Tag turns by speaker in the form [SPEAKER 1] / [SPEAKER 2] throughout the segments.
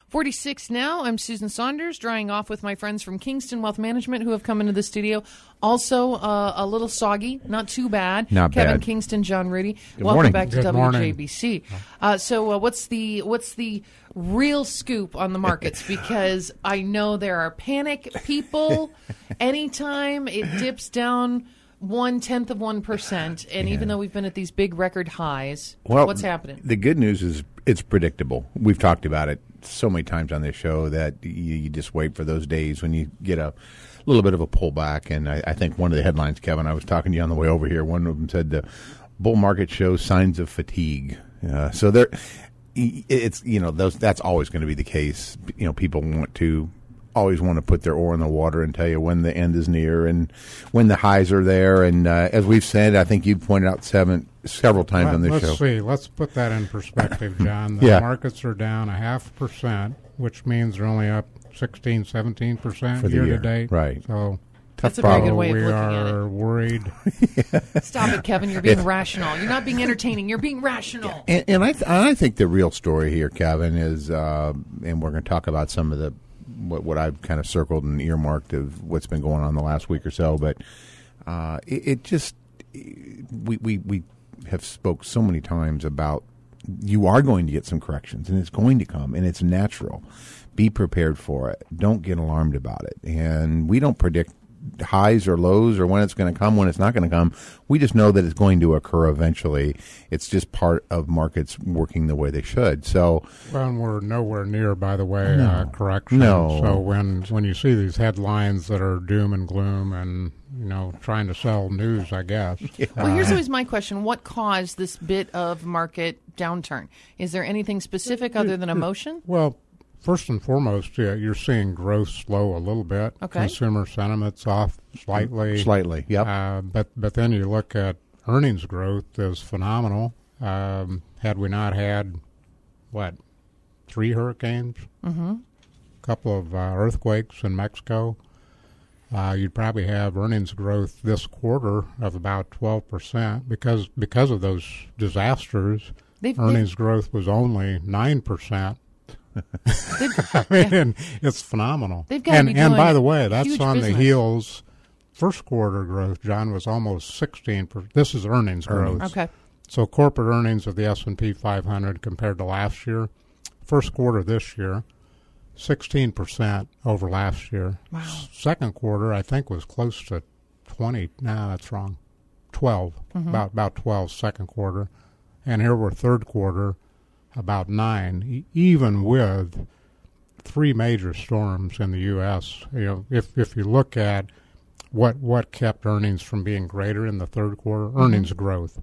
[SPEAKER 1] 46 now. I'm Susan Saunders, drying off with my friends from Kingston Wealth Management who have come into the studio. Also, a little soggy, not too bad.
[SPEAKER 2] Not
[SPEAKER 1] Kevin
[SPEAKER 2] bad.
[SPEAKER 1] Kingston, John Rudy.
[SPEAKER 2] Good
[SPEAKER 1] Welcome
[SPEAKER 2] morning.
[SPEAKER 1] back to
[SPEAKER 3] Good morning.
[SPEAKER 1] WJBC. So what's the real scoop on the markets? Because I know there are panic people. Anytime it dips down 0.1%, and even though we've been at these big record highs, what's happening?
[SPEAKER 2] The good news is it's predictable. We've talked about it so many times on this show that you just wait for those days when you get a little bit of a pullback. And I think one of the headlines, Kevin, I was talking to you on the way over here, one of them said the bull market shows signs of fatigue. So there, it's that's always going to be the case. People always want to put their oar in the water and tell you when the end is near and when the highs are there. And as we've said, I think you've pointed out several times on this show.
[SPEAKER 3] Let's see. Let's put that in perspective, John. The markets are down 0.5%, which means they're only up 16, 17%
[SPEAKER 2] for the
[SPEAKER 3] year
[SPEAKER 2] year
[SPEAKER 3] to date.
[SPEAKER 2] Right.
[SPEAKER 3] So
[SPEAKER 1] That's a very good way of
[SPEAKER 3] we
[SPEAKER 1] looking at it.
[SPEAKER 3] are worried.
[SPEAKER 1] Stop it, Kevin. You're being rational. You're not being entertaining. You're being rational.
[SPEAKER 2] And I think the real story here, Kevin, is, and we're going to talk about some of the what I've kind of circled and earmarked of what's been going on the last week or so, but we have spoke so many times about you are going to get some corrections, and it's going to come, and it's natural. Be prepared for it. Don't get alarmed about it. And we don't predict highs or lows or when it's going to come, when it's not going to come. We just know that it's going to occur eventually. It's just part of markets working the way they should. So,
[SPEAKER 3] Well, and we're nowhere near, by the way, correction.
[SPEAKER 2] No.
[SPEAKER 3] So when you see these headlines that are doom and gloom and trying to sell news, I guess.
[SPEAKER 1] Well, here's always my question. What caused this bit of market downturn? Is there anything specific other than emotion?
[SPEAKER 3] Well, first and foremost, you're seeing growth slow a little bit.
[SPEAKER 1] Okay.
[SPEAKER 3] Consumer sentiment's off slightly.
[SPEAKER 2] Slightly, yep.
[SPEAKER 3] But then you look at earnings growth is phenomenal. Had we not had, 3 hurricanes? Mm-hmm. A couple of earthquakes in Mexico. You'd probably have earnings growth this quarter of about 12% because of those disasters. Earnings growth was only 9%. And it's phenomenal.
[SPEAKER 1] They've got to be
[SPEAKER 3] and
[SPEAKER 1] doing
[SPEAKER 3] by the way, that's
[SPEAKER 1] huge
[SPEAKER 3] on
[SPEAKER 1] business.
[SPEAKER 3] the heels. First quarter growth, John, was almost 16%. This is earnings growth.
[SPEAKER 1] Okay.
[SPEAKER 3] So corporate earnings of the S&P 500 compared to last year, first quarter this year, 16% over last year.
[SPEAKER 1] Wow.
[SPEAKER 3] Second quarter, I think, was close to 20. No, that's wrong. 12. About 12 second quarter. And here we're third quarter, about 9, even with 3 major storms in the U.S. If you look at what kept earnings from being greater in the third quarter, earnings growth.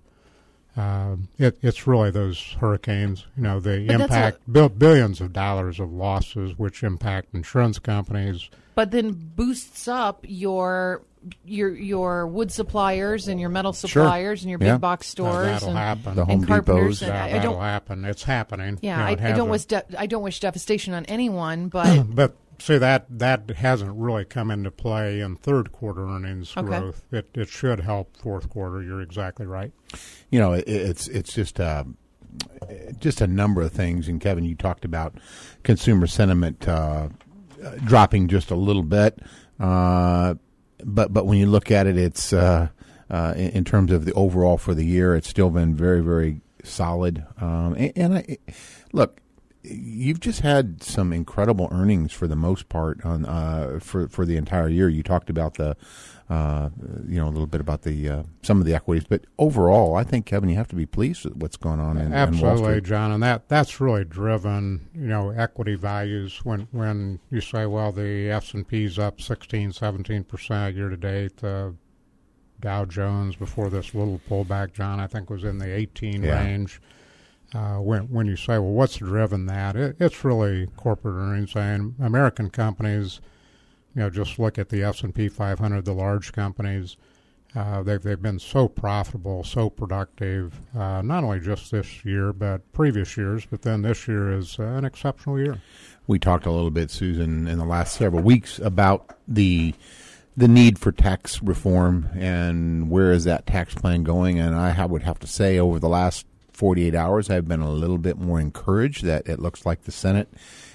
[SPEAKER 3] It's really those hurricanes, they impact billions of dollars of losses, which impact insurance companies.
[SPEAKER 1] But then boosts up your wood suppliers and your metal suppliers and your big box stores.
[SPEAKER 3] That'll happen.
[SPEAKER 2] The Home
[SPEAKER 1] and carpenters.
[SPEAKER 2] Depots.
[SPEAKER 3] That'll happen. It's happening.
[SPEAKER 1] Yeah, I don't wish devastation on anyone, but
[SPEAKER 3] but see that hasn't really come into play in third quarter earnings growth. It should help fourth quarter. You're exactly right.
[SPEAKER 2] It's just a number of things. And Kevin, you talked about consumer sentiment dropping just a little bit. But when you look at it, it's in terms of the overall for the year, it's still been very, very solid. Look, you've just had some incredible earnings for the most part on for the entire year. You talked about the a little bit about the some of the equities, but overall, I think, Kevin, you have to be pleased with what's going on in Wall
[SPEAKER 3] Absolutely,
[SPEAKER 2] Street.
[SPEAKER 3] John, and that's really driven, equity values. When you say, well, the S&P's up 16, 17% year to date, Dow Jones before this little pullback, John, I think was in the 18 range. When you say, well, what's driven that? It's really corporate earnings, and American companies. Just look at the S&P 500, the large companies. They've been so profitable, so productive, not only just this year, but previous years, but then this year is an exceptional year.
[SPEAKER 2] We talked a little bit, Susan, in the last several weeks about the need for tax reform and where is that tax plan going. And I would have to say over the last 48 hours, I've been a little bit more encouraged that it looks like the Senate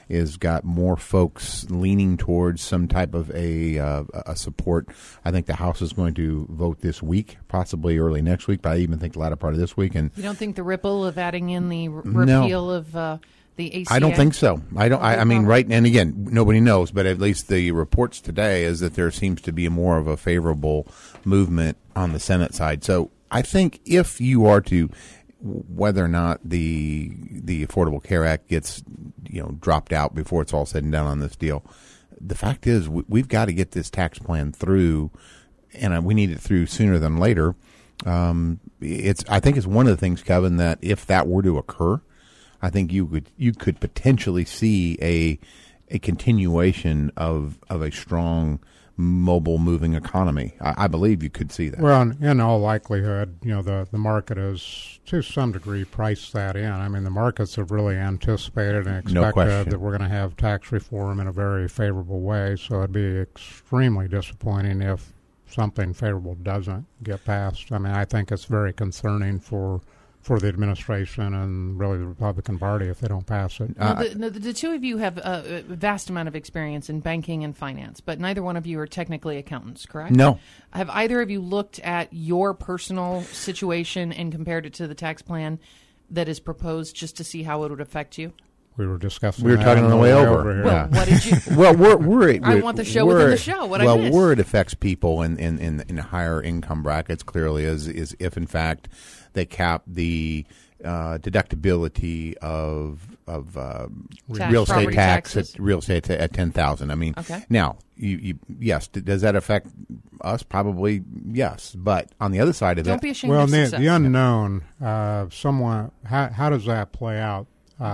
[SPEAKER 2] is got more folks leaning towards some type of a support. I think the House is going to vote this week, possibly early next week, but I even think the latter part of this week. And
[SPEAKER 1] you don't think the ripple of adding in the repeal of the ACA?
[SPEAKER 2] I don't think so. I mean, right, and again, nobody knows, but at least the reports today is that there seems to be more of a favorable movement on the Senate side. So I think if you are to, whether or not the Affordable Care Act gets dropped out before it's all said and done on this deal, the fact is we've got to get this tax plan through, and we need it through sooner than later. I think it's one of the things, Kevin, that if that were to occur, I think you could potentially see a continuation of a strong mobile moving economy. I believe you could see that.
[SPEAKER 3] Well, in all likelihood, the market has to some degree priced that in. I mean, the markets have really anticipated and expected that we're going to have tax reform in a very favorable way. So it'd be extremely disappointing if something favorable doesn't get passed. I mean, I think it's very concerning for the administration and really the Republican Party if they don't pass it.
[SPEAKER 1] The two of you have a vast amount of experience in banking and finance, but neither one of you are technically accountants, correct?
[SPEAKER 2] No.
[SPEAKER 1] Have either of you looked at your personal situation and compared it to the tax plan that is proposed just to see how it would affect you?
[SPEAKER 3] We were discussing.
[SPEAKER 2] We were talking on the way over
[SPEAKER 3] here.
[SPEAKER 1] Well,
[SPEAKER 2] yeah.
[SPEAKER 1] What did you?
[SPEAKER 2] Well, we're
[SPEAKER 1] I want the show within the show. What I missed?
[SPEAKER 2] Where it affects people in higher income brackets clearly is if in fact they cap the deductibility of real estate tax at real estate at $10,000. I mean,
[SPEAKER 1] okay.
[SPEAKER 2] Now yes, does that affect us? Probably yes, but on the other side of
[SPEAKER 1] Don't be ashamed
[SPEAKER 3] well,
[SPEAKER 1] of success.
[SPEAKER 3] the unknown. How does that play out?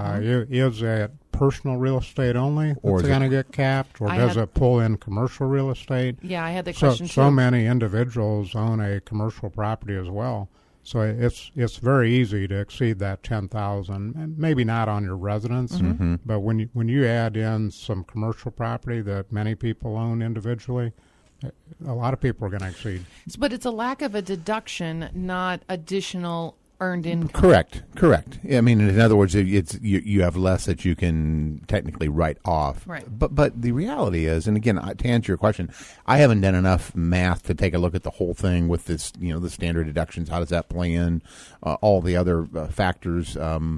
[SPEAKER 3] Is it personal real estate only that's going to get capped, or does it pull in commercial real estate?
[SPEAKER 1] Yeah, I had that question too.
[SPEAKER 3] So many individuals own a commercial property as well. So it's very easy to exceed that 10,000, and maybe not on your residence, but when you add in some commercial property that many people own individually, a lot of people are going to exceed.
[SPEAKER 1] But it's a lack of a deduction, not additional earned income.
[SPEAKER 2] Correct. I mean, in other words, you have less that you can technically write off.
[SPEAKER 1] Right.
[SPEAKER 2] But the reality is, and again, to answer your question, I haven't done enough math to take a look at the whole thing with this, the standard deductions. How does that play in? All the other factors.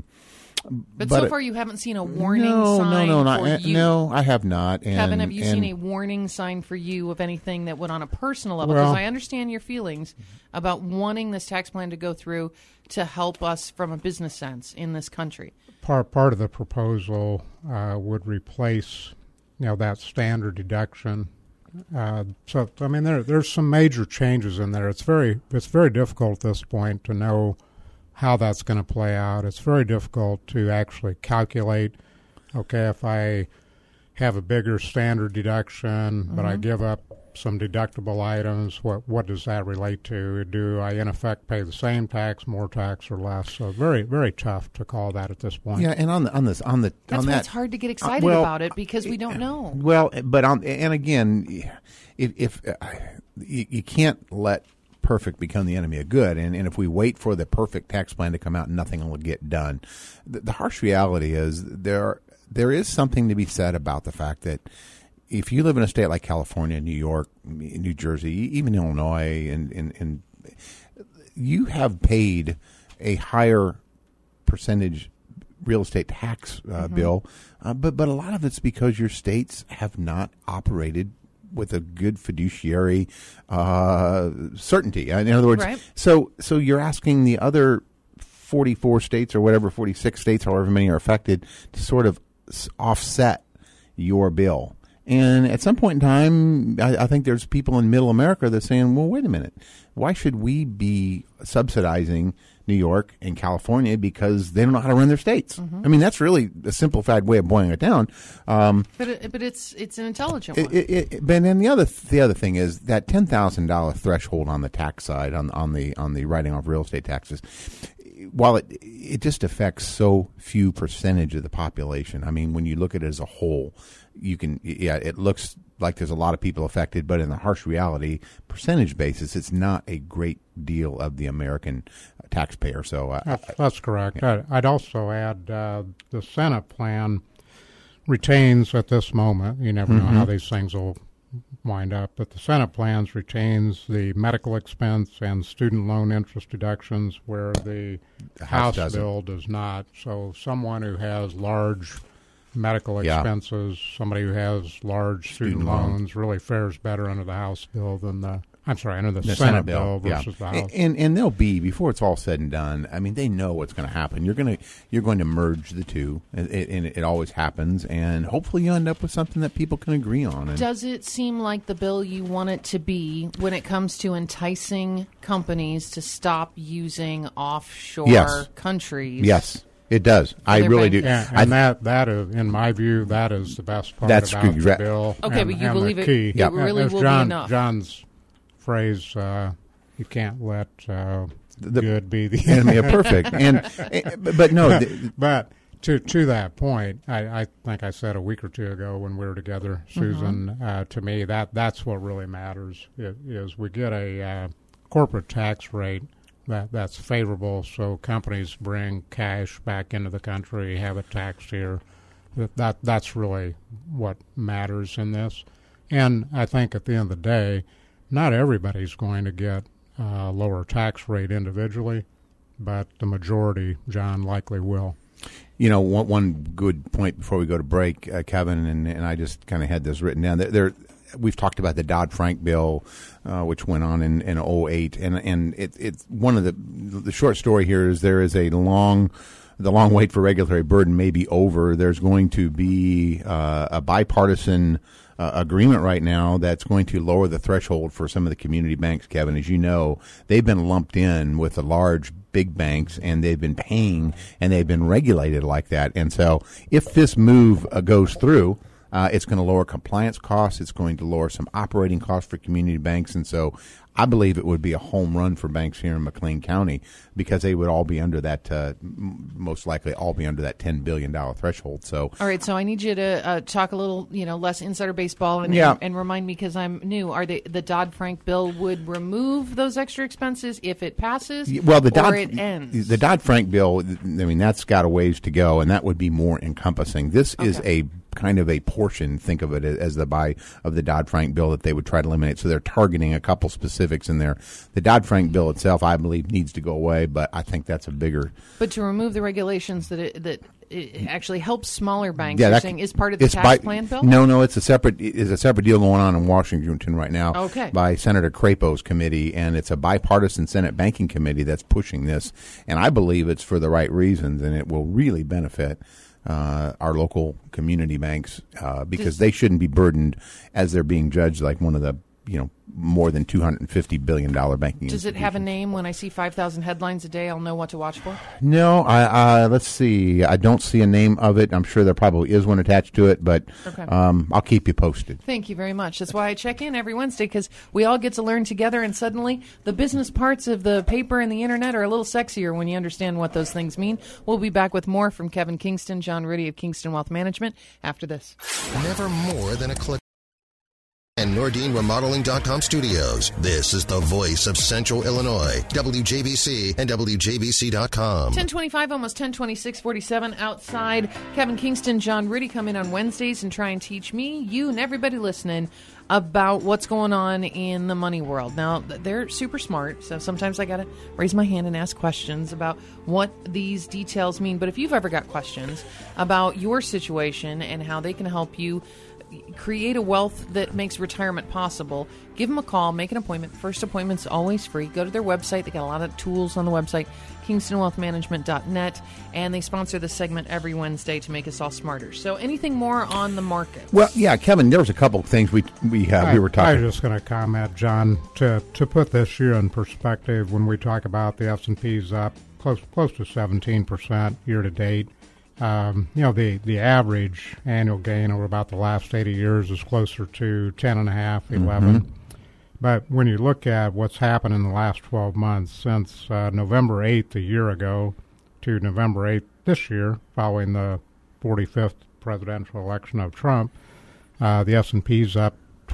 [SPEAKER 1] But so far, you haven't seen a warning sign for you.
[SPEAKER 2] No, I have not.
[SPEAKER 1] Kevin, have you seen a warning sign for you of anything that would, on a personal level? Because I understand your feelings about wanting this tax plan to go through to help us from a business sense in this country.
[SPEAKER 3] Part of the proposal would replace, that standard deduction. So I mean, there's some major changes in there. It's very difficult at this point to know how that's going to play out. It's very difficult to actually calculate, if I have a bigger standard deduction, but I give up some deductible items, what does that relate to? Do I, in effect, pay the same tax, more tax, or less? So very, very tough to call that at this point.
[SPEAKER 2] Yeah, and
[SPEAKER 1] that's why it's hard to get excited about it, because we don't know.
[SPEAKER 2] Well, but and again, if you can't let perfect become the enemy of good, and if we wait for the perfect tax plan to come out, nothing will get done. The harsh reality is there is something to be said about the fact that if you live in a state like California, New York, New Jersey, even Illinois, and you have paid a higher percentage real estate tax bill, but a lot of it's because your states have not operated with a good fiduciary certainty. In other words,
[SPEAKER 1] right.
[SPEAKER 2] So you're asking the other 44 states or whatever, 46 states, however many are affected, to sort of offset your bill. And at some point in time, I think there's people in middle America that are saying, well, wait a minute. Why should we be subsidizing New York and California because they don't know how to run their states? I mean, that's really a simplified way of boiling it down.
[SPEAKER 1] But it's an intelligent one.
[SPEAKER 2] But then the other thing is that $10,000 threshold on the tax side, on the writing off real estate taxes, while it just affects so few percentage of the population. I mean, when you look at it as a whole, it looks like there's a lot of people affected, but in the harsh reality, percentage basis, it's not a great deal of the American taxpayer. So
[SPEAKER 3] that's correct. Yeah. I'd also add the Senate plan retains at this moment, you never know how these things will wind up, but the Senate plans retains the medical expense and student loan interest deductions where the House bill does not. So someone who has large medical expenses, somebody who has large student loans really fares better under the House bill than under the Senate bill versus the House.
[SPEAKER 2] And they'll be, before it's all said and done, I mean, they know what's going to happen. You're going to merge the two, and it always happens, and hopefully you end up with something that people can agree on.
[SPEAKER 1] Does it seem like the bill you want it to be when it comes to enticing companies to stop using offshore countries?
[SPEAKER 2] Yes. It does. I really do.
[SPEAKER 3] And that is, in my view, that is the best part about the bill.
[SPEAKER 1] Okay, but you believe it really will be enough.
[SPEAKER 3] John's phrase, you can't let good be the
[SPEAKER 2] enemy of perfect. But no.
[SPEAKER 3] But to that point, I think I said a week or two ago when we were together, Susan, to me, that's what really matters, is we get a corporate tax rate that's favorable, so companies bring cash back into the country, have it taxed here. That's really what matters in this. And I think at the end of the day, not everybody's going to get a lower tax rate individually, but the majority, John, likely will.
[SPEAKER 2] You know, one good point before we go to break, Kevin, and I just kind of had this written down. We've talked about the Dodd-Frank bill, which went on in 2008, and it's one of the short story here is there is the long wait for regulatory burden may be over. There's going to be a bipartisan agreement right now that's going to lower the threshold for some of the community banks, Kevin. As you know, they've been lumped in with the large big banks, and they've been paying, and they've been regulated like that. And so if this move goes through, it's going to lower compliance costs. It's going to lower some operating costs for community banks. And so I believe it would be a home run for banks here in McLean County because they would all be under that, most likely all be under that $10 billion threshold. So,
[SPEAKER 1] all right, so I need you to talk a little, less insider baseball and remind me because I'm new. Are the Dodd-Frank bill would remove those extra expenses if it passes or it ends?
[SPEAKER 2] The Dodd-Frank bill, I mean, that's got a ways to go, and that would be more encompassing. This is a kind of a portion, think of it as the buy of the Dodd-Frank bill that they would try to eliminate. So they're targeting a couple specifics in there. The Dodd-Frank bill itself, I believe, needs to go away, but I think that's a bigger...
[SPEAKER 1] But to remove the regulations that it actually helps smaller banks, you're saying, is part of the tax plan bill?
[SPEAKER 2] No, it's a separate deal going on in Washington right now by Senator Crapo's committee, and it's a bipartisan Senate Banking Committee that's pushing this, and I believe it's for the right reasons, and it will really benefit our local community banks because they shouldn't be burdened as they're being judged like one of the more than $250 billion banking
[SPEAKER 1] Does it have a name? When I see 5,000 headlines a day, I'll know what to watch for?
[SPEAKER 2] No, let's see. I don't see a name of it. I'm sure there probably is one attached to it, but I'll keep you posted.
[SPEAKER 1] Thank you very much. That's why I check in every Wednesday, because we all get to learn together, and suddenly the business parts of the paper and the internet are a little sexier when you understand what those things mean. We'll be back with more from Kevin Kingston, John Rudy of Kingston Wealth Management after this.
[SPEAKER 4] Never more than a click. And NordineRemodeling.com studios. This is the voice of Central Illinois, WJBC and WJBC.com.
[SPEAKER 1] 1025, almost 1026, 47 outside. Kevin Kingston, John Rudy come in on Wednesdays and try and teach me, you, and everybody listening about what's going on in the money world. Now, they're super smart, so sometimes I got to raise my hand and ask questions about what these details mean. But if you've ever got questions about your situation and how they can help you create a wealth that makes retirement possible, give them a call, make an appointment. First appointment's always free. Go to their website. They got a lot of tools on the website, KingstonWealthManagement.net, and they sponsor this segment every Wednesday to make us all smarter. So anything more on the market?
[SPEAKER 2] Well, yeah, Kevin, there was a couple of things we were talking.
[SPEAKER 3] I was just going to comment, John, to put this year in perspective. When we talk about the S&P's up close to 17% year to date, the average annual gain over about the last 80 years is closer to 10.5, 11. But when you look at what's happened in the last 12 months, since November 8th a year ago to November 8th this year, following the 45th presidential election of Trump, the S&P's up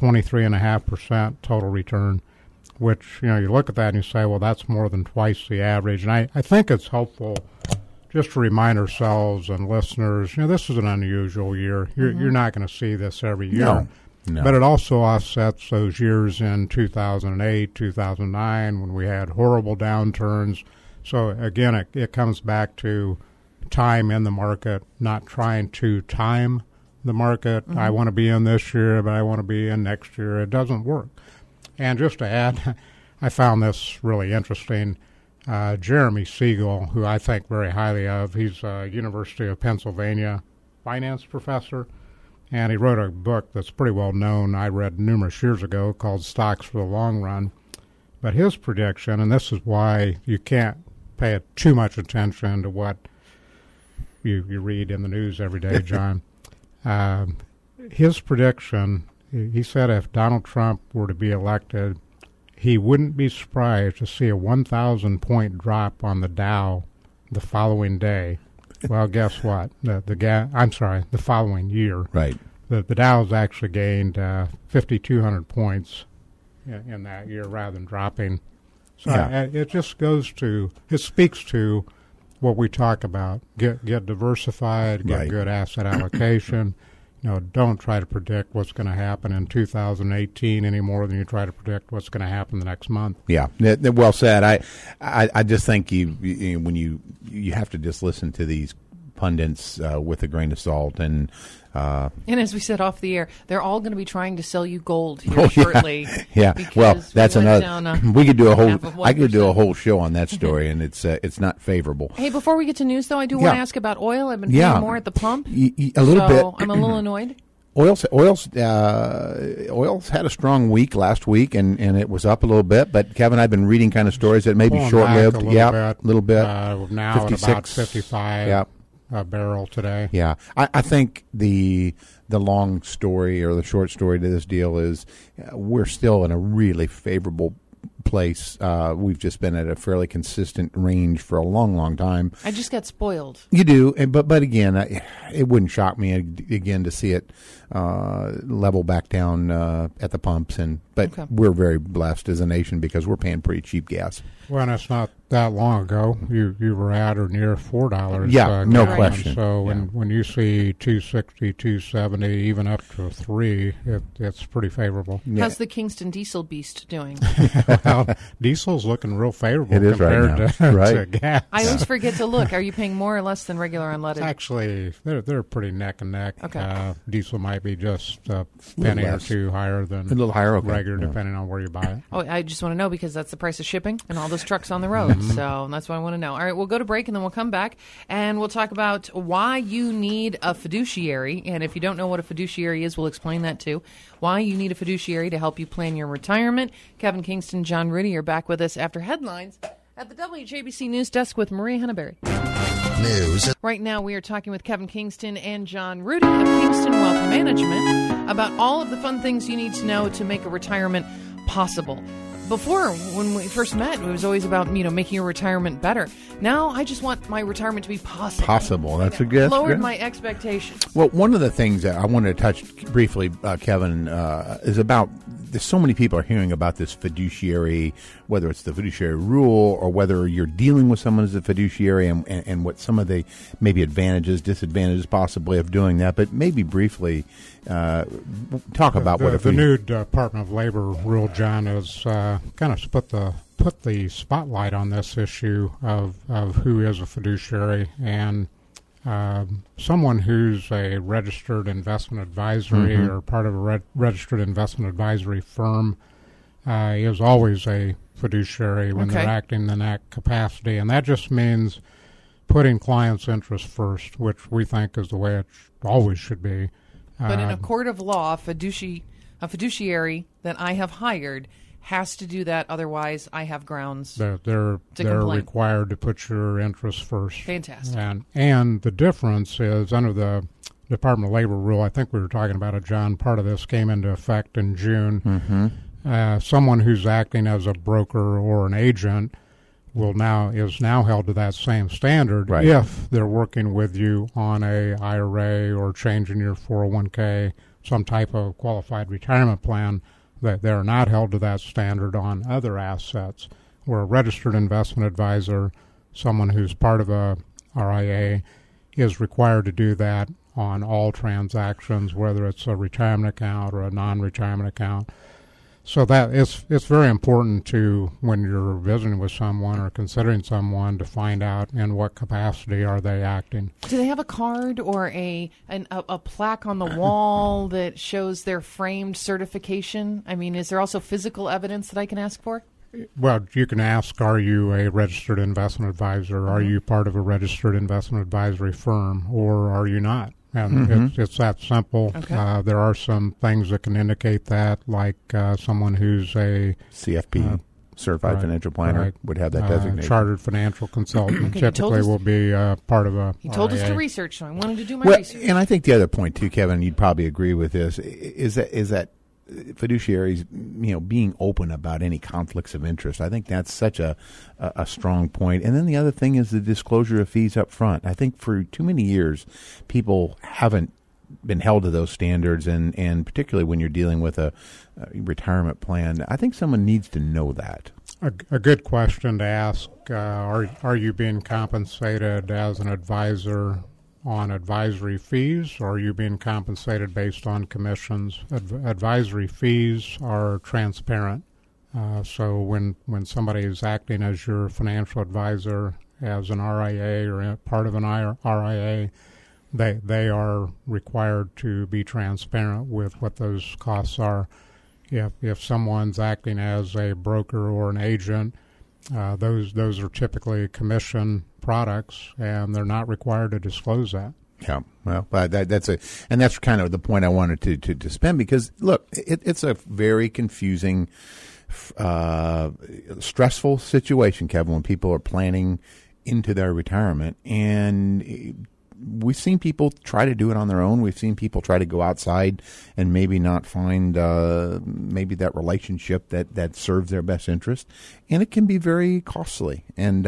[SPEAKER 3] 23.5% total return, which, you look at that and you say, well, that's more than twice the average. And I think it's helpful just to remind ourselves and listeners, this is an unusual year. You're not going to see this every year.
[SPEAKER 2] No.
[SPEAKER 3] But it also offsets those years in 2008, 2009, when we had horrible downturns. So, again, it comes back to time in the market, not trying to time the market. I want to be in this year, but I want to be in next year. It doesn't work. And just to add, I found this really interesting. Jeremy Siegel, who I think very highly of, he's a University of Pennsylvania finance professor. And he wrote a book that's pretty well known, I read numerous years ago, called Stocks for the Long Run. But his prediction, and this is why you can't pay too much attention to what you read in the news every day, John. His prediction, he said if Donald Trump were to be elected, he wouldn't be surprised to see a 1,000-point drop on the Dow the following day. Well, guess what? The following year.
[SPEAKER 2] Right.
[SPEAKER 3] The Dow's actually gained 5,200 points in that year rather than dropping. So it just it speaks to what we talk about. Get diversified, get good asset allocation. Don't try to predict what's going to happen in 2018 any more than you try to predict what's going to happen the next month.
[SPEAKER 2] Yeah, well said. I just think when you have to just listen to these pundits with a grain of salt, and
[SPEAKER 1] as we said off the air, they're all going to be trying to sell you gold here shortly.
[SPEAKER 2] Yeah, well, that's another. We could do a whole. I could do a
[SPEAKER 1] 1%.
[SPEAKER 2] whole show on that story, and it's not favorable.
[SPEAKER 1] Hey, before we get to news, though, I do want to ask about oil. I've been paying more at the pump.
[SPEAKER 2] A little bit.
[SPEAKER 1] I'm a little annoyed.
[SPEAKER 2] Oil's had a strong week last week, and it was up a little bit. But Kevin, I've been reading kind of stories that may be short-lived.
[SPEAKER 3] A
[SPEAKER 2] little bit.
[SPEAKER 3] Now 56, at about 55 a barrel today.
[SPEAKER 2] Yeah, I think the long story or the short story to this deal is we're still in a really favorable place. We've just been at a fairly consistent range for a long, long time.
[SPEAKER 1] I just got spoiled.
[SPEAKER 2] You do, but again, it wouldn't shock me again to see it level back down at the pumps. But we're very blessed as a nation because we're paying pretty cheap gas.
[SPEAKER 3] Well, and it's not that long ago. You were at or near $4.
[SPEAKER 2] Yeah, no question.
[SPEAKER 3] So when you see 260, 270, even up to 3, it's pretty favorable.
[SPEAKER 1] Yeah. How's the Kingston diesel beast doing?
[SPEAKER 3] Well, diesel's looking real favorable
[SPEAKER 2] it is
[SPEAKER 3] compared
[SPEAKER 2] right now.
[SPEAKER 3] to gas.
[SPEAKER 1] I always forget to look. Are you paying more or less than regular unleaded?
[SPEAKER 3] Actually, they're pretty neck and neck.
[SPEAKER 1] Okay.
[SPEAKER 3] Diesel might be just a penny or two higher than
[SPEAKER 2] a little higher,
[SPEAKER 3] regular, depending on where you buy it.
[SPEAKER 1] Oh, I just want to know because that's the price of shipping and all those trucks on the road. So that's what I want to know. All right, we'll go to break and then we'll come back and we'll talk about why you need a fiduciary. And if you don't know what a fiduciary is, we'll explain that too. Why you need a fiduciary to help you plan your retirement. Kevin Kingston, John Rudy are back with us after headlines at the WJBC News Desk with Maria Henneberry.
[SPEAKER 4] News.
[SPEAKER 1] Right now we are talking with Kevin Kingston and John Rudy of Kingston Wealth Management about all of the fun things you need to know to make a retirement possible. Before, when we first met, it was always about, making your retirement better. Now, I just want my retirement to be possible.
[SPEAKER 2] Possible. That's a good.
[SPEAKER 1] Lowered my expectations.
[SPEAKER 2] Well, one of the things that I wanted to touch briefly, Kevin, is about there's so many people are hearing about this fiduciary, whether it's the fiduciary rule or whether you're dealing with someone as a fiduciary and what some of the maybe advantages, disadvantages possibly of doing that. But maybe briefly talk about what
[SPEAKER 3] the new Department of Labor rule, John, is kind of put the spotlight on this issue of who is a fiduciary, and someone who's a registered investment advisory or part of a registered investment advisory firm is always a fiduciary when they're acting in that capacity, and that just means putting clients' interests first, which we think is the way it always should be.
[SPEAKER 1] But in a court of law, a fiduciary that I have hired has to do that. Otherwise, I have grounds
[SPEAKER 3] they're
[SPEAKER 1] complain.
[SPEAKER 3] Required to put your interests first.
[SPEAKER 1] Fantastic.
[SPEAKER 3] And the difference is under the Department of Labor rule, I think we were talking about it, John, part of this came into effect in June. Someone who's acting as a broker or an agent is now held to that same standard if they're working with you on a IRA or changing your 401k, some type of qualified retirement plan, that they're not held to that standard on other assets. Where a registered investment advisor, someone who's part of a RIA is required to do that on all transactions, whether it's a retirement account or a non-retirement account. So that it's very important to, when you're visiting with someone or considering someone, to find out in what capacity are they acting.
[SPEAKER 1] Do they have a card or a plaque on the wall that shows their framed certification? I mean, is there also physical evidence that I can ask for?
[SPEAKER 3] Well, you can ask, are you a registered investment advisor? Mm-hmm. Are you part of a registered investment advisory firm, or are you not? And it's that simple. Okay. There are some things that can indicate that, like someone who's a
[SPEAKER 2] CFP, certified financial planner, would have that designation.
[SPEAKER 3] Chartered financial consultant typically will be part of a
[SPEAKER 1] He told us to research, so I wanted to do my research.
[SPEAKER 2] And I think the other point, too, Kevin, you'd probably agree with this, is that fiduciaries, being open about any conflicts of interest. I think that's such a strong point. And then the other thing is the disclosure of fees up front. I think for too many years, people haven't been held to those standards, and particularly when you're dealing with a retirement plan, I think someone needs to know that.
[SPEAKER 3] A good question to ask, are you being compensated as an advisor on advisory fees, or are you being compensated based on commissions? Advisory fees are transparent. So when somebody is acting as your financial advisor, as an RIA or part of an RIA, they are required to be transparent with what those costs are. If someone's acting as a broker or an agent, those are typically commission products, and they're not required to disclose that.
[SPEAKER 2] Yeah, well, that's kind of the point I wanted to spend, because look, it's a very confusing, stressful situation, Kevin, when people are planning into their retirement, and we've seen people try to do it on their own. We've seen people try to go outside and maybe not find maybe that relationship that serves their best interest, and it can be very costly. And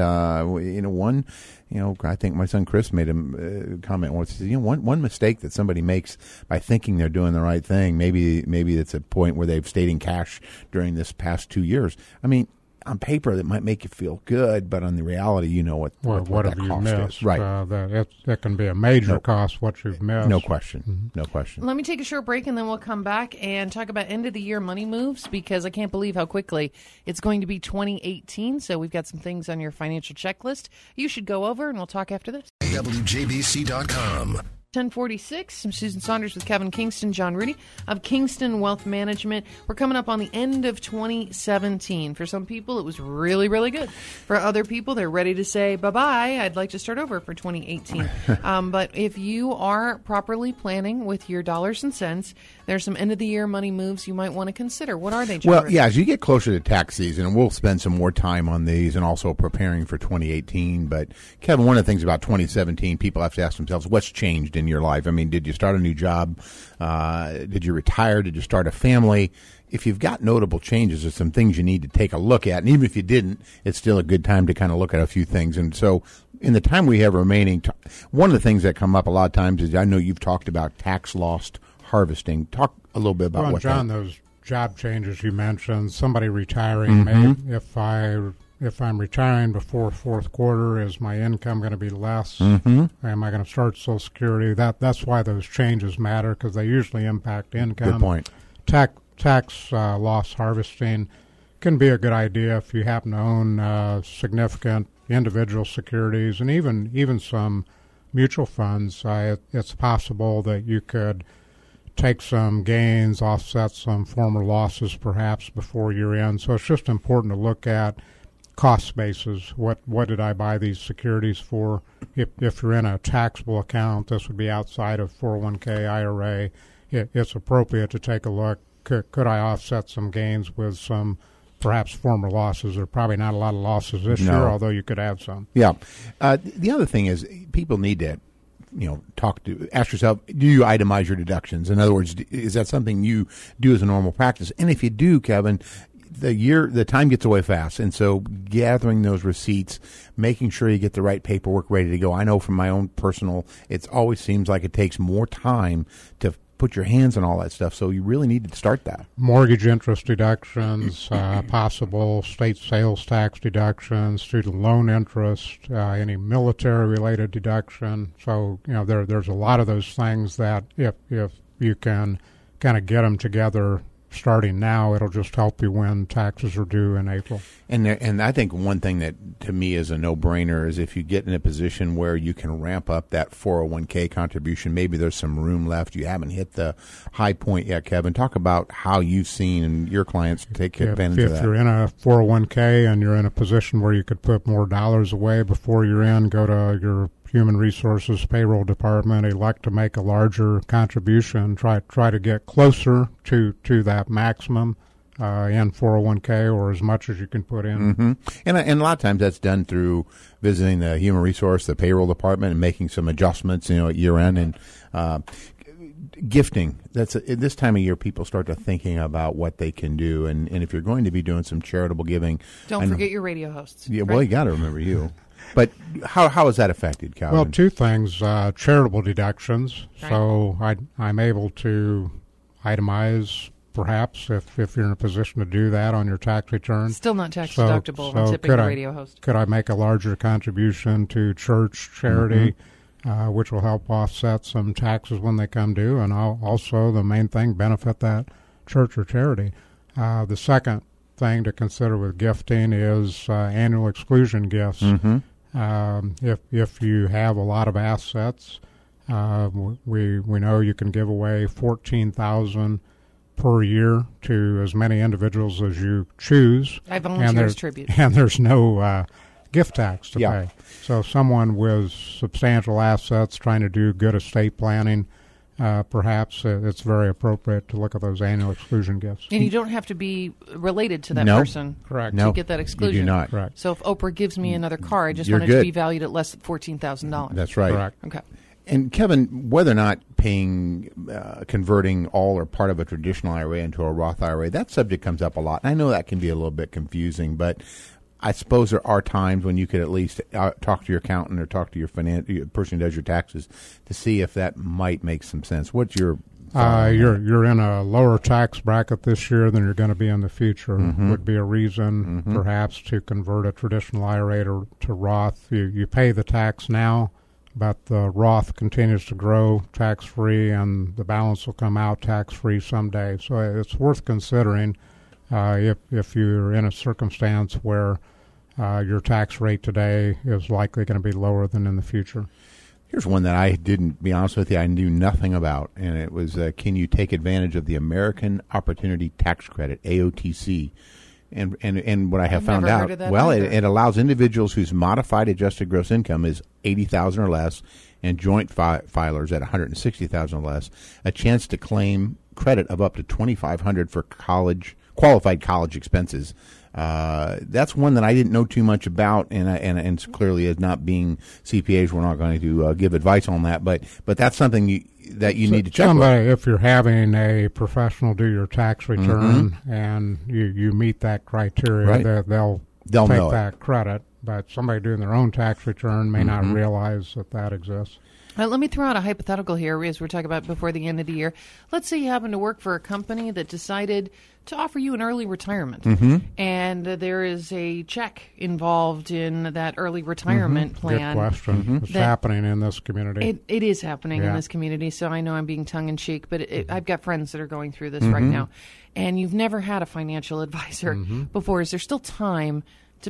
[SPEAKER 2] I think my son Chris made a comment once. He said, one mistake that somebody makes by thinking they're doing the right thing, maybe it's a point where they've stayed in cash during this past 2 years. I mean, on paper, that might make you feel good, but on the reality, what that cost is. Right.
[SPEAKER 3] That can be a major cost, what you've missed.
[SPEAKER 2] No question. Mm-hmm. No question.
[SPEAKER 1] Let me take a short break, and then we'll come back and talk about end-of-the-year money moves, because I can't believe how quickly it's going to be 2018. So we've got some things on your financial checklist you should go over, and we'll talk after this.
[SPEAKER 4] WJBC.com.
[SPEAKER 1] 1046. I'm Susan Saunders with Kevin Kingston, John Rudy of Kingston Wealth Management. We're coming up on the end of 2017. For some people, it was really, really good. For other people, they're ready to say bye-bye. I'd like to start over for 2018. But if you are properly planning with your dollars and cents, there's some end-of-the-year money moves you might want to consider. What are they, John?
[SPEAKER 2] Well, yeah, as you get closer to tax season, and we'll spend some more time on these and also preparing for 2018. But, Kevin, one of the things about 2017, people have to ask themselves, what's changed in your life? I mean, did you start a new job? Did you retire? Did you start a family? If you've got notable changes, there's some things you need to take a look at. And even if you didn't, it's still a good time to kind of look at a few things. And so in the time we have remaining, one of the things that come up a lot of times is, I know you've talked about tax loss harvesting. Talk a little bit about
[SPEAKER 3] John, those job changes you mentioned, somebody retiring, maybe if I'm retiring before fourth quarter, is my income going to be less? Am I going to start Social Security? That's why those changes matter, because they usually impact income.
[SPEAKER 2] Good point.
[SPEAKER 3] Tax loss harvesting can be a good idea if you happen to own significant individual securities and even some mutual funds. It's possible that you could take some gains, offset some former losses perhaps before year end. So it's just important to look at cost bases. What did I buy these securities for? If you're in a taxable account, this would be outside of 401k, IRA. It's appropriate to take a look. Could I offset some gains with some perhaps former losses? There are probably not a lot of losses this year, although you could have some.
[SPEAKER 2] Yeah. The other thing is, people need to ask yourself, do you itemize your deductions? In other words, is that something you do as a normal practice? And if you do, Kevin, the time gets away fast, and so gathering those receipts, making sure you get the right paperwork ready to go. I know from my own personal, it always seems like it takes more time to put your hands on all that stuff. So you really need to start that.
[SPEAKER 3] Mortgage interest deductions, possible state sales tax deductions, student loan interest, any military-related deduction. So, there's a lot of those things that if you can kind of get them together starting now, it'll just help you when taxes are due in April.
[SPEAKER 2] And I think one thing that to me is a no-brainer is if you get in a position where you can ramp up that 401k contribution, maybe there's some room left. You haven't hit the high point yet, Kevin. Talk about how you've seen your clients take advantage of that.
[SPEAKER 3] If you're in a 401k and you're in a position where you could put more dollars away before you're in, go to your Human Resources Payroll Department, elect to make a larger contribution, try to get closer to that maximum in 401k or as much as you can put in.
[SPEAKER 2] Mm-hmm. And a lot of times that's done through visiting the Human Resource, the Payroll Department, and making some adjustments, at year end. And gifting, that's this time of year people start to thinking about what they can do. And if you're going to be doing some charitable giving.
[SPEAKER 1] Don't forget your radio hosts.
[SPEAKER 2] Yeah,
[SPEAKER 1] right?
[SPEAKER 2] well, you got to remember you. But how is that affected, Calvin?
[SPEAKER 3] Well, two things. Charitable deductions.
[SPEAKER 1] Right.
[SPEAKER 3] So I'm able to itemize, perhaps, if you're in a position to do that on your tax return.
[SPEAKER 1] Still not tax deductible when tipping the radio host.
[SPEAKER 3] Could I make a larger contribution to church charity, which will help offset some taxes when they come due? And I'll also, the main thing, benefit that church or charity. The second thing to consider with gifting is annual exclusion gifts.
[SPEAKER 2] Mm-hmm.
[SPEAKER 3] If you have a lot of assets, we know you can give away $14,000 per year to as many individuals as you choose.
[SPEAKER 1] I volunteer as tribute.
[SPEAKER 3] And there's no gift tax to pay. So someone with substantial assets trying to do good estate planning, perhaps it's very appropriate to look at those annual exclusion gifts.
[SPEAKER 1] And you don't have to be related to that
[SPEAKER 2] No.
[SPEAKER 1] person
[SPEAKER 3] Correct.
[SPEAKER 1] to get that exclusion.
[SPEAKER 2] You do not.
[SPEAKER 3] Correct.
[SPEAKER 1] So if Oprah gives me another car, I just
[SPEAKER 2] You're
[SPEAKER 1] want it to
[SPEAKER 2] good.
[SPEAKER 1] be valued at less than $14,000.
[SPEAKER 2] That's right.
[SPEAKER 3] Correct.
[SPEAKER 1] Okay.
[SPEAKER 2] And Kevin, whether or not paying, converting all or part of a traditional IRA into a Roth IRA, that subject comes up a lot. And I know that can be a little bit confusing, but I suppose there are times when you could at least talk to your accountant or talk to your person who does your taxes to see if that might make some sense. What's your
[SPEAKER 3] you're in a lower tax bracket this year than you're going to be in the future. Would be a reason perhaps to convert a traditional IRA to Roth. You pay the tax now, but the Roth continues to grow tax-free, and the balance will come out tax-free someday. So it's worth considering if you're in a circumstance where your tax rate today is likely going to be lower than in the future.
[SPEAKER 2] Here's one that I didn't, be honest with you, I knew nothing about, and it was, can you take advantage of the American Opportunity Tax Credit, AOTC? And what I have found
[SPEAKER 1] never
[SPEAKER 2] out,
[SPEAKER 1] heard of that
[SPEAKER 2] well,
[SPEAKER 1] either.
[SPEAKER 2] it allows individuals whose modified adjusted gross income is $80,000 or less, and joint filers at $160,000 or less, a chance to claim credit of up to $2,500 for qualified college expenses. That's one that I didn't know too much about, and clearly as not being CPAs, we're not going to give advice on that. But that's something that you need to check.
[SPEAKER 3] Somebody, if you're having a professional do your tax return and you meet that criteria,
[SPEAKER 2] Right.
[SPEAKER 3] they'll
[SPEAKER 2] know
[SPEAKER 3] take
[SPEAKER 2] it.
[SPEAKER 3] that credit. But somebody doing their own tax return may not realize that exists.
[SPEAKER 1] Let me throw out a hypothetical here, as we're talking about before the end of the year. Let's say you happen to work for a company that decided to offer you an early retirement, and there is a check involved in that early retirement plan.
[SPEAKER 3] Good question. It's happening in this community.
[SPEAKER 1] It is happening in
[SPEAKER 3] Yeah.
[SPEAKER 1] this community, so I know I'm being tongue-in-cheek, but I've got friends that are going through this right now, and you've never had a financial advisor before. Is there still time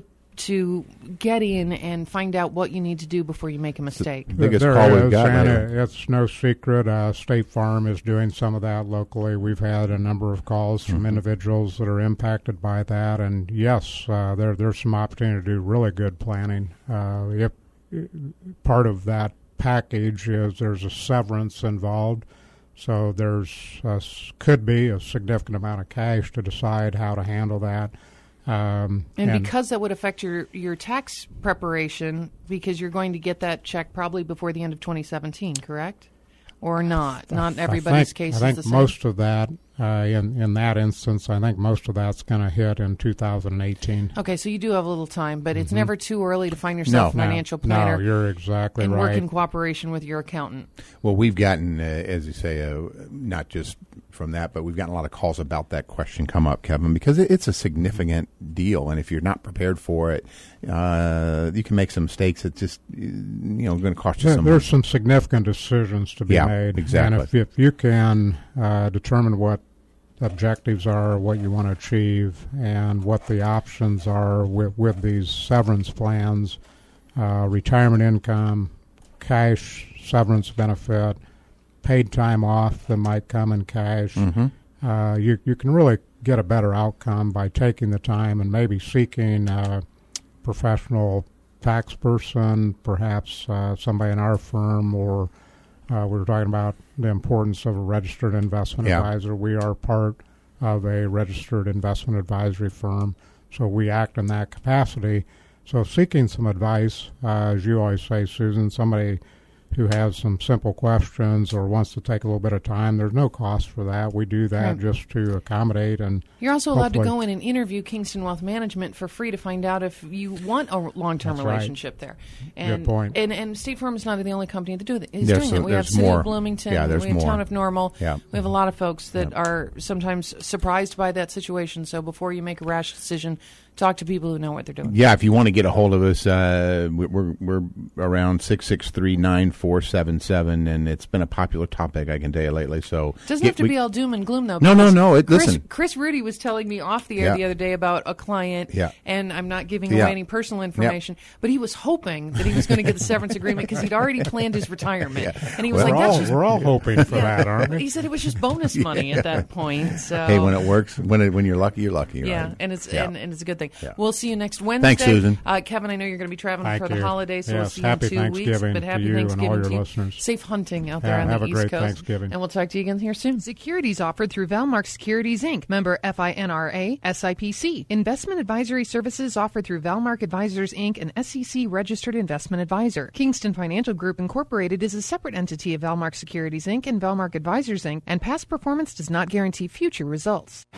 [SPEAKER 1] to get in and find out what you need to do before you make a mistake?
[SPEAKER 2] Biggest
[SPEAKER 3] There
[SPEAKER 2] call we've
[SPEAKER 3] is,
[SPEAKER 2] got.
[SPEAKER 3] and
[SPEAKER 2] Later.
[SPEAKER 3] it's no secret. State Farm is doing some of that locally. We've had a number of calls from individuals that are impacted by that, and yes, there's some opportunity to do really good planning. If part of that package is there's a severance involved, so there's could be a significant amount of cash to decide how to handle that.
[SPEAKER 1] And because that would affect your tax preparation, because you're going to get that check probably before the end of 2017, correct? Or not? Not everybody's case is the same.
[SPEAKER 3] I think most of that in that instance, I think most of that's going to hit in 2018.
[SPEAKER 1] Okay, so you do have a little time, but it's never too early to find yourself a financial planner.
[SPEAKER 3] No, you're exactly
[SPEAKER 1] and
[SPEAKER 3] right.
[SPEAKER 1] work in cooperation with your accountant.
[SPEAKER 2] Well, we've gotten, as you say, not just from that, but we've gotten a lot of calls about that question come up, Kevin, because it's a significant deal, and if you're not prepared for it, you can make some mistakes. It's just going to cost you some money.
[SPEAKER 3] There's some significant decisions to be made.
[SPEAKER 2] Exactly.
[SPEAKER 3] And if you can determine what objectives are, what you want to achieve, and what the options are with these severance plans, retirement income, cash severance benefit, paid time off that might come in cash, you can really get a better outcome by taking the time and maybe seeking a professional tax person, perhaps somebody in our firm, or we were talking about the importance of a registered investment advisor. We are part of a registered investment advisory firm, so we act in that capacity. So seeking some advice, as you always say, Susan, somebody who has some simple questions or wants to take a little bit of time, there's no cost for that. We do that just to accommodate. And
[SPEAKER 1] you're also allowed to go in and interview Kingston Wealth Management for free to find out if you want a long-term relationship there. And,
[SPEAKER 3] good point.
[SPEAKER 1] And State Farm is not the only company that is doing it. We have
[SPEAKER 2] there's
[SPEAKER 1] City
[SPEAKER 2] more.
[SPEAKER 1] of Bloomington,
[SPEAKER 2] Yeah,
[SPEAKER 1] we
[SPEAKER 2] there's
[SPEAKER 1] have
[SPEAKER 2] more.
[SPEAKER 1] Town of Normal.
[SPEAKER 2] Yeah.
[SPEAKER 1] We have a lot of folks that are sometimes surprised by that situation. So before you make a rash decision, talk to people who know what they're doing.
[SPEAKER 2] Yeah, if you want to get a hold of us, we're around 663-9477, and it's been a popular topic, I can tell you, lately. So
[SPEAKER 1] it doesn't have to be all doom and gloom, though.
[SPEAKER 2] No. Listen.
[SPEAKER 1] Chris Rudy was telling me off the air the other day about a client, and I'm not giving away any personal information, but he was hoping that he was going to get the severance agreement because he'd already planned his retirement. And he was
[SPEAKER 3] we're all hoping for that, aren't we?
[SPEAKER 1] He said it was just bonus money at that point. So.
[SPEAKER 2] Hey, when it works, when you're lucky, you're lucky.
[SPEAKER 1] Yeah,
[SPEAKER 2] right?
[SPEAKER 1] and it's
[SPEAKER 2] Yeah.
[SPEAKER 1] and it's a good thing.
[SPEAKER 2] Yeah.
[SPEAKER 1] We'll see you next Wednesday.
[SPEAKER 2] Thanks, Susan.
[SPEAKER 1] Kevin, I know you're going to be traveling
[SPEAKER 3] Thank
[SPEAKER 1] for the
[SPEAKER 3] you.
[SPEAKER 1] holidays, so we'll
[SPEAKER 3] Yes,
[SPEAKER 1] see you in
[SPEAKER 3] happy
[SPEAKER 1] 2 weeks.
[SPEAKER 3] Thanksgiving
[SPEAKER 1] But happy
[SPEAKER 3] to you and all
[SPEAKER 1] Thanksgiving
[SPEAKER 3] your
[SPEAKER 1] to you.
[SPEAKER 3] listeners.
[SPEAKER 1] Safe hunting out there on
[SPEAKER 3] have
[SPEAKER 1] the
[SPEAKER 3] a
[SPEAKER 1] East
[SPEAKER 3] great
[SPEAKER 1] Coast.
[SPEAKER 3] Thanksgiving.
[SPEAKER 1] And we'll talk to you again here soon.
[SPEAKER 5] Securities offered through Valmark Securities, Inc., member FINRA, SIPC. Investment advisory services offered through Valmark Advisors, Inc., an SEC-registered investment advisor. Kingston Financial Group, Incorporated is a separate entity of Valmark Securities, Inc. and Valmark Advisors, Inc., and past performance does not guarantee future results.